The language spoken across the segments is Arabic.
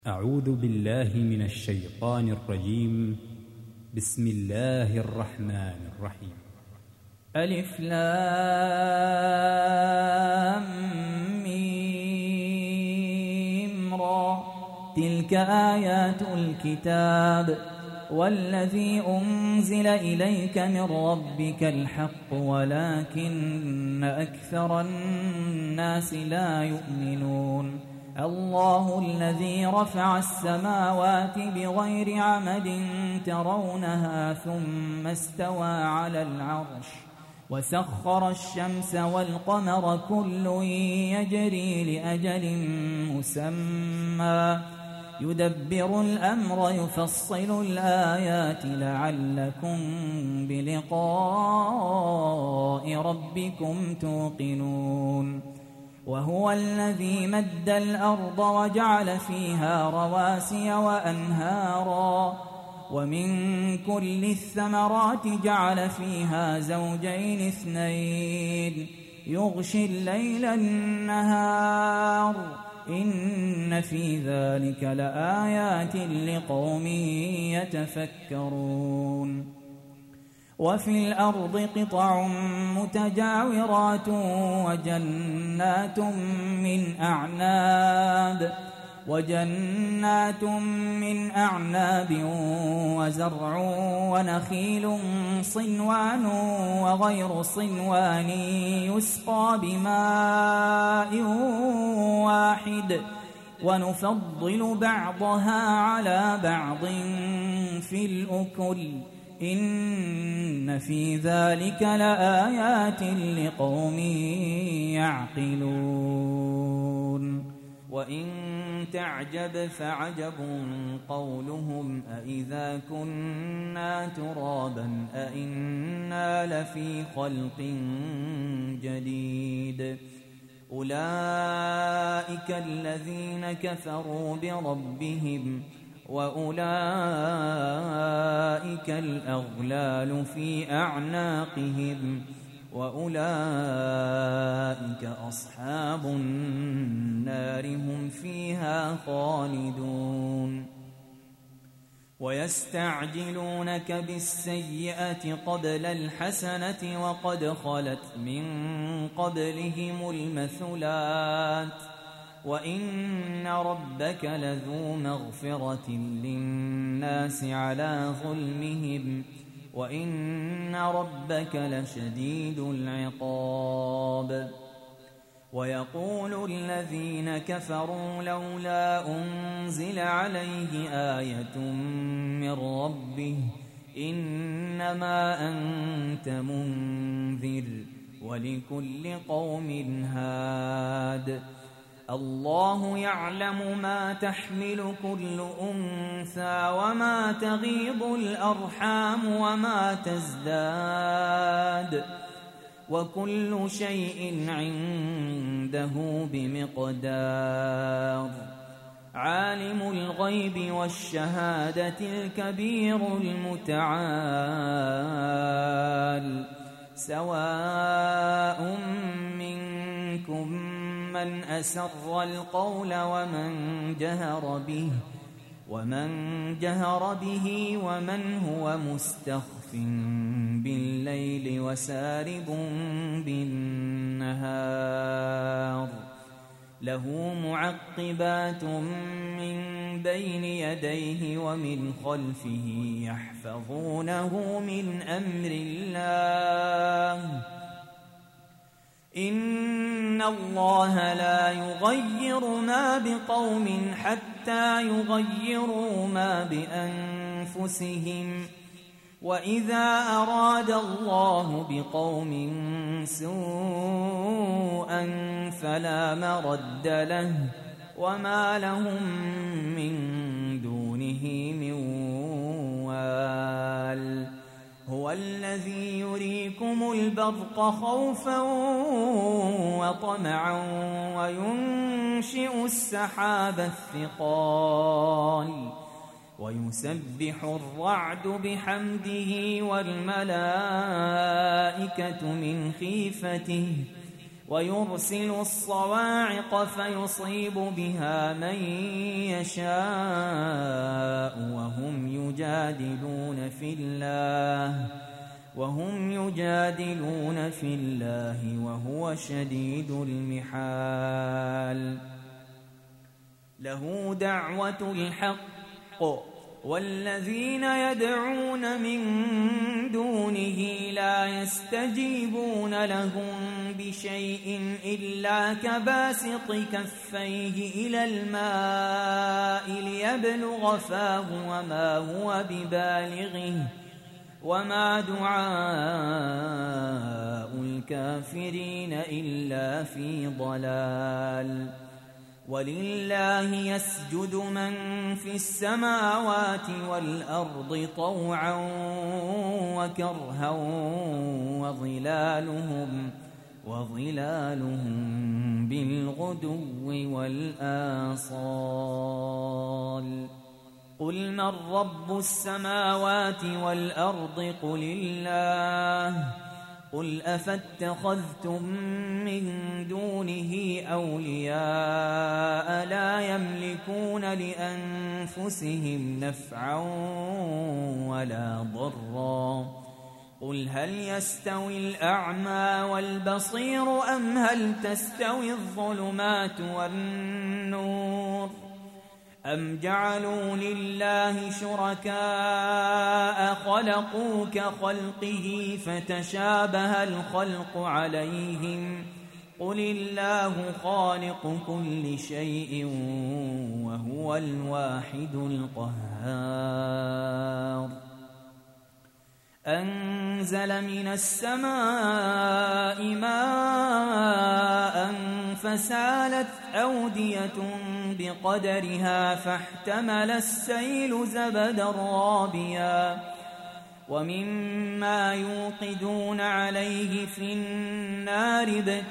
أعوذ بالله من الشيطان الرجيم. بسم الله الرحمن الرحيم. ألف لام ميم را تلك آيات الكتاب والذي أنزل إليك من ربك الحق ولكن أكثر الناس لا يؤمنون. الله الذي رفع السماوات بغير عمد ترونها ثم استوى على العرش وسخر الشمس والقمر كل يجري لأجل مسمى يدبر الأمر يفصل الآيات لعلكم بلقاء ربكم توقنون. وهو الذي مد الأرض وجعل فيها رواسي وأنهارا ومن كل الثمرات جعل فيها زوجين اثنين يغشي الليل النهار إن في ذلك لآيات لقوم يتفكرون. وفي الأرض قطع متجاورات وجنات من أعناب وزرع ونخيل صنوان وغير صنوان يسقى بماء واحد ونفضل بعضها على بعض في الأكل إن في ذلك لآيات لقوم يعقلون. وإن تعجب فعجب قولهم أإذا كنا ترابا أإنا لفي خلق جديد أولئك الذين كفروا بربهم وأولئك الأغلال في أعناقهم وأولئك أصحاب النار هم فيها خالدون. ويستعجلونك بالسيئة قبل الحسنة وقد خلت من قبلهم المثلات وإن ربك لذو مغفرة للناس على ظلمهم وإن ربك لشديد العقاب. ويقول الذين كفروا لولا أنزل عليه آية من ربه إنما أنت منذر ولكل قوم هاد. الله يعلم ما تحمل كل أنثى وما تغيض الأرحام وما تزداد وكل شيء عنده بمقدار. عالم الغيب والشهادة الكبير المتعال سواء منكم من أسر القول ومن جهر به ومن هو مستخف بالليل وسارب بالنهار له معقبات من بين يديه ومن خلفه يحفظونه من أمر الله إن الله لا يغير ما بقوم حتى يغيروا ما بأنفسهم وإذا أراد الله بقوم سوءا فلا مرد له وما لهم من دونه من وال. هو الذي يريكم البرق خوفا وطمعا وينشئ السحاب الثقال ويسبح الرعد بحمده والملائكة من خيفته ويرسل الصواعق فيصيب بها من يشاء وهم يجادلون في الله وهو شديد المحال. له دعوة الحق والذين يدعون من دونه لا يستجيبون لهم بشيء إلا كباسط كفيه إلى الماء ليبلغ فاه وما هو ببالغه وما دعاء الكافرين إلا في ضلال. ولله يسجد من في السماوات والأرض طوعا وكرها وظلالهم بالغدو والآصال. قل من رب السماوات والأرض قل الله. قل أفاتخذتم من دونه أولياء لا يملكون لأنفسهم نفعا ولا ضرا. قل هل يستوي الأعمى والبصير أم هل تستوي الظلمات والنور أم جعلوا لله شركاء خلقوا كخلقه فتشابه الخلق عليهم قل الله خالق كل شيء وهو الواحد القهار. أنزل من السماء ماء فسالت أودية بقدرها فاحتمل السيل زبدا رابيا ومما يوقدون عليه في النار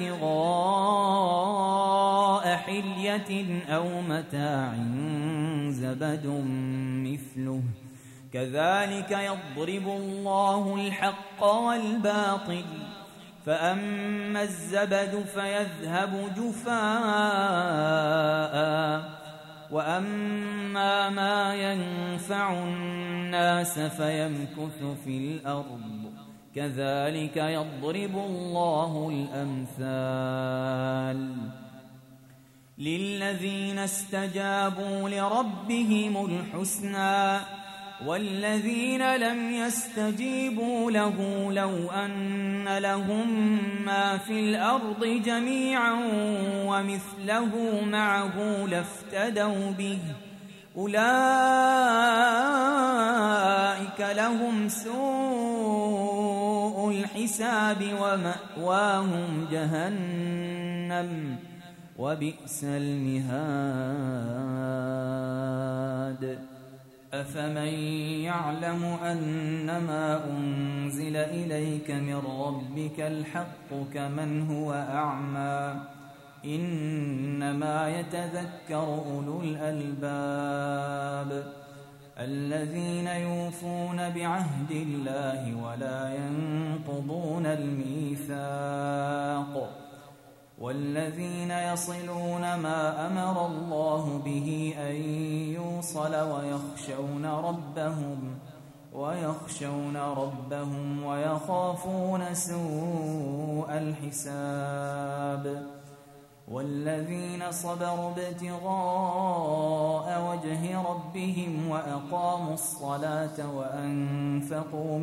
ابتغاء حلية أو متاع زبد مثله كذلك يضرب الله الحق والباطل فأما الزبد فيذهب جفاء وأما ما ينفع الناس فيمكث في الأرض كذلك يضرب الله الأمثال. للذين استجابوا لربهم الحسنى والذين لم يستجيبوا له لو أن لهم ما في الأرض جميعا ومثله معه لافتدوا به أولئك لهم سوء الحساب ومأواهم جهنم وبئس المهاد. أفمن يعلم أنما أنزل إليك من ربك الحق كمن هو أعمى إنما يتذكر أولو الألباب الذين يوفون بعهد الله ولا ينقضون الميثاق والذين يصلون ما أمر الله به أن يوصل ويخشون ربهم ويخافون سوء الحساب والذين صبروا ابتغاء وجه ربهم وأقاموا الصلاة وأنفقوا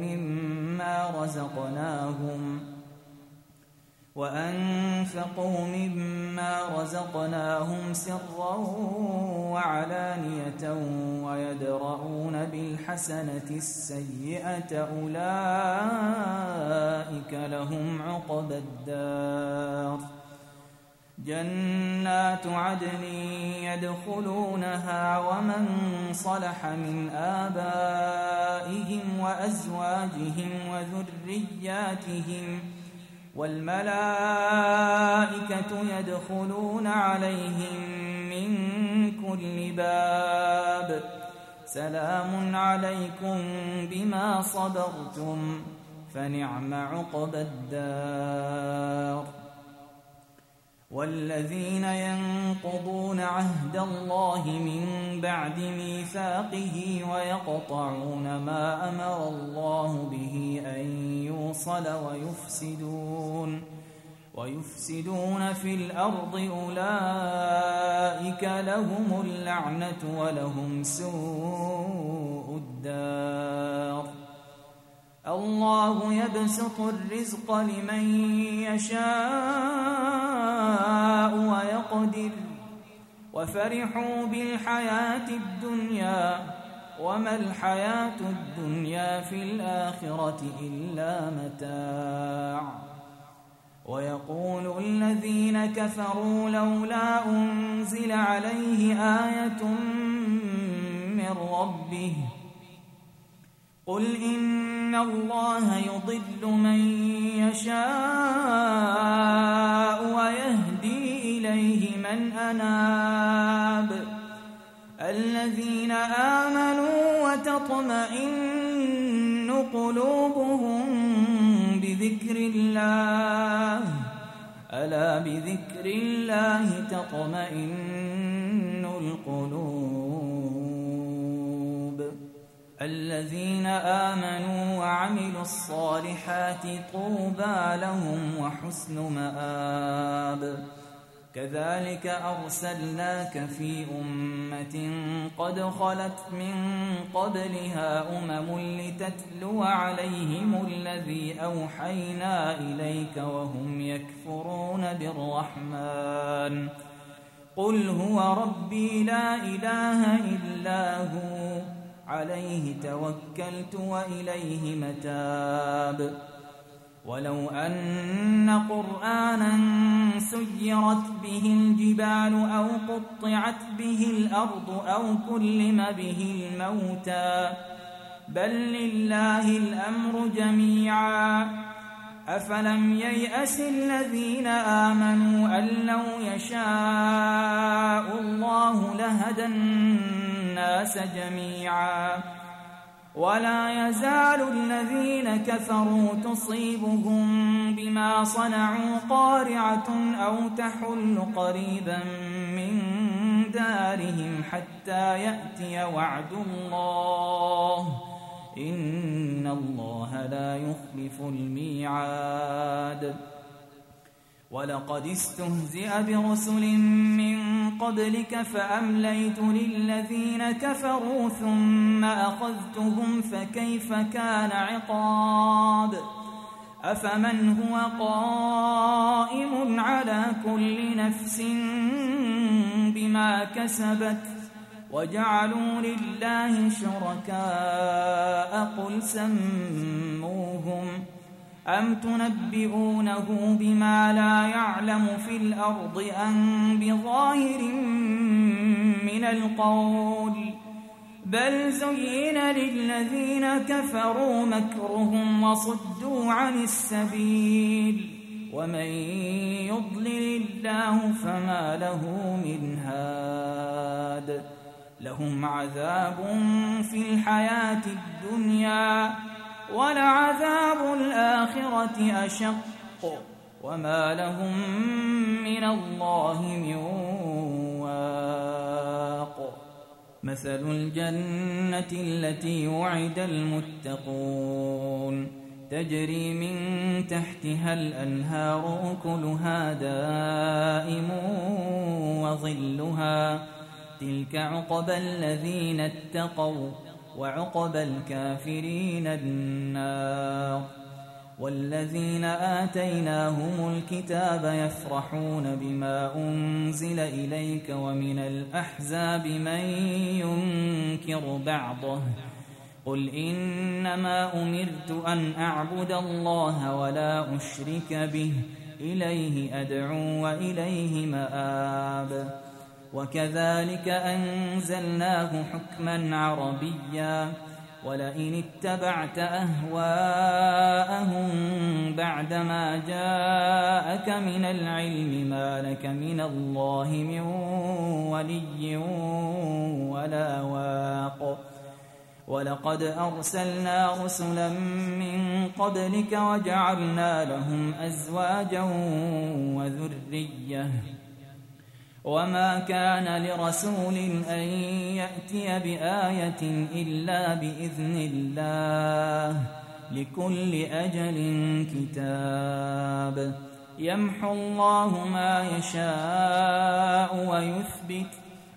مما رزقناهم سرا وعلانية ويدرؤون بالحسنة السيئة أولئك لهم عقبى الدار. جنات عدن يدخلونها ومن صلح من آبائهم وأزواجهم وذرياتهم والملائكة يدخلون عليهم من كل باب سلام عليكم بما صبرتم فنعم عقبى الدار. والذين ينقضون عهد الله من بعد ميثاقه ويقطعون ما أمر الله به أن يوصل ويفسدون في الأرض أولئك لهم اللعنة ولهم سوء الدار. الله يبسط الرزق لمن يشاء ويقدر وفرحوا بالحياة الدنيا وما الحياة الدنيا في الآخرة إلا متاع. ويقول الذين كفروا لولا أنزل عليه آية من ربه قل إن الله يضل من يشاء ويهدي إليه من أناب. الذين آمنوا وتطمئن قلوبهم بذكر الله ألا بذكر الله تطمئن القلوب. الذين آمنوا وعملوا الصالحات طوبى لهم وحسن مآب. كذلك أرسلناك في أمة قد خلت من قبلها لتتلو عليهم الذي أوحينا إليك وهم يكفرون بالرحمن قل هو ربي لا إله إلا هو عليه توكلت وإليه متاب. ولو أن قرآنا سيرت به الجبال أو قطعت به الأرض أو كلم به الموتى بل لله الأمر جميعا أفلم ييأس الذين آمنوا أن لو يشاء الله لهدى الناس جميعا. ولا يزال الذين كفروا تصيبهم بما صنعوا قارعة أو تحل قريبا من دارهم حتى يأتي وعد الله إن الله لا يخلف الميعاد. ولقد استهزئ برسل من قبلك فأمليت للذين كفروا ثم أخذتهم فكيف كان عقاب. أفمن هو قائم على كل نفس بما كسبت وجعلوا لله شركاء قل سموهم أم تنبئونه بما لا يعلم في الأرض أم بظاهر من القول بل زين للذين كفروا مكرهم وصدوا عن السبيل ومن يضلل الله فما له من هاد. لهم عذاب في الحياة الدنيا ولعذاب الآخرة أشق وما لهم من الله من واق. مثل الجنة التي وعد المتقون تجري من تحتها الأنهار أكلها دائم وظلها تلك عقبى الذين اتقوا وعقبى الكافرين النار. والذين آتيناهم الكتاب يفرحون بما أنزل إليك ومن الأحزاب من ينكر بعضه قل إنما أمرت أن أعبد الله ولا أشرك به إليه أدعو وإليه مآب. وكذلك أنزلناه حكما عربيا ولئن اتبعت أهواءهم بعدما جاءك من العلم ما لك من الله من ولي ولا واق. ولقد أرسلنا رسلا من قبلك وجعلنا لهم أزواجا وذرية وما كان لرسول أن يأتي بآية إلا بإذن الله لكل أجل كتاب يمحو الله ما يشاء ويثبت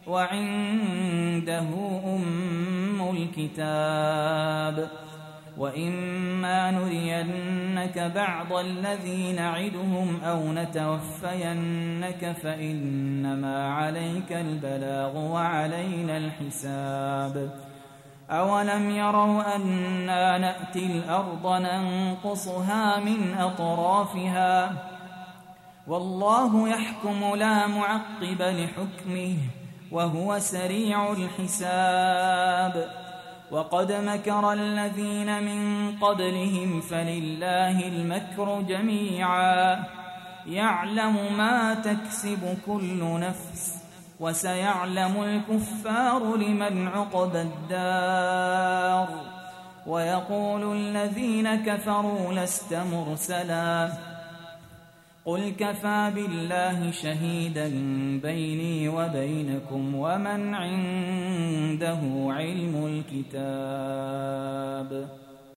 وعنده أم الكتاب وإما نرينك بعض الذي نعدهم أو نتوفينك فإنما عليك البلاغ وعلينا الحساب أولم يروا أنا نأتي الأرض ننقصها من أطرافها والله يحكم لا معقب لحكمه وهو سريع الحساب وقد مكر الذين من قبلهم فلله المكر جميعا يعلم ما تكسب كل نفس وسيعلم الكفار لمن عقبى الدار ويقول الذين كفروا لست مرسلا قل كفى بالله شهيدا بيني وبينكم ومن عنده علم الكتاب